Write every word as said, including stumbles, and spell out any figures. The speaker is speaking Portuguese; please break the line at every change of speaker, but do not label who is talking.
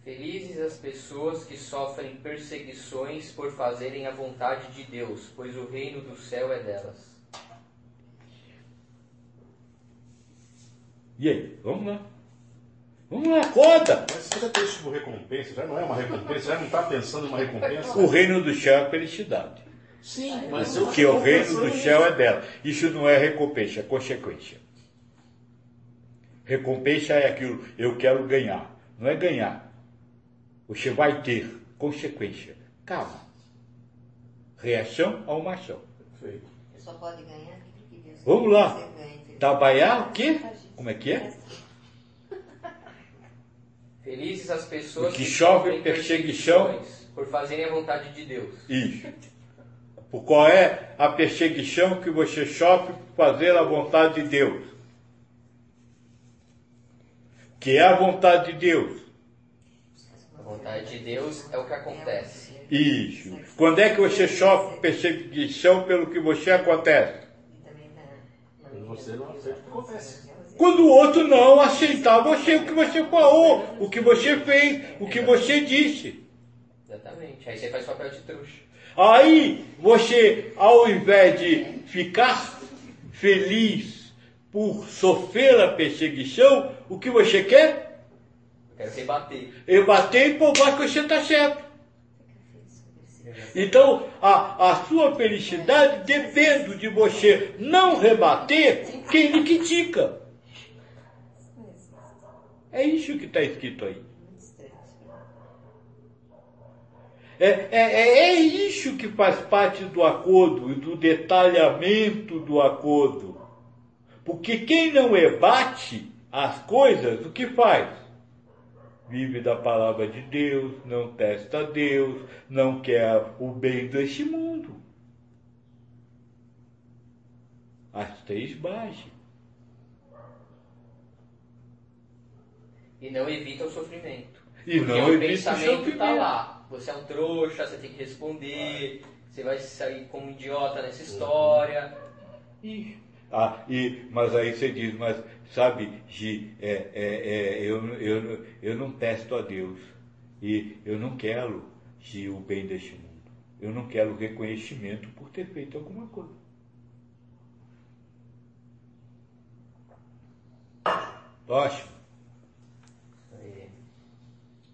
Felizes as pessoas que sofrem perseguições por fazerem a vontade de Deus, pois o reino do céu é delas.
E aí, vamos lá. Vamos lá, acorda!
Mas se você tem isso como recompensa, já não é uma recompensa, já não está pensando em uma recompensa.
O reino do céu é felicidade.
Sim, mas eu
Porque o reino do céu é dela. Isso não é recompensa, é consequência. Recompensa é aquilo, eu quero ganhar. Não é ganhar. Você vai ter consequência. Calma. Reação a uma ação.
Perfeito.
Você só pode ganhar aquilo que Deus
Vamos
quer
lá.
que você ganhe.
Trabalhar o quê? Como é que é?
Felizes as pessoas
Que
que
sofrem
sofrem
perseguição.
perseguições por fazerem a vontade de Deus.
Isso. Por qual é a perseguição que você sofre por fazer a vontade de Deus? Que é a vontade de Deus.
A vontade de Deus é o que acontece.
Isso. Quando é que você sofre perseguição pelo que você acontece?
E você não aceita o que acontece.
Quando o outro não aceitar você, o que você falou, o que você fez, o que você disse.
Exatamente. Aí você faz papel de trouxa.
Aí você, ao invés de ficar feliz por sofrer a perseguição, o que você quer?
Eu quero rebater.
É bater e provar que você está certo. Então, a, a sua felicidade depende de você não rebater quem lhe critica. É isso que está escrito aí. É, é, é isso que faz parte do acordo e do detalhamento do acordo. Porque quem não rebate as coisas, o que faz? Vive da palavra de Deus, não testa Deus, não quer o bem deste mundo. As três bases.
E não evita o sofrimento.
E
Porque
não
o
evita o
pensamento
sofrimento.
está lá. Você é um trouxa, você tem que responder, você vai sair como um idiota nessa história.
E, ah, e, mas aí você diz, mas sabe, Gi, é, é, é, eu, eu, eu não testo a Deus. E eu não quero, Gi, o bem deste mundo. Eu não quero reconhecimento por ter feito alguma coisa. Próximo.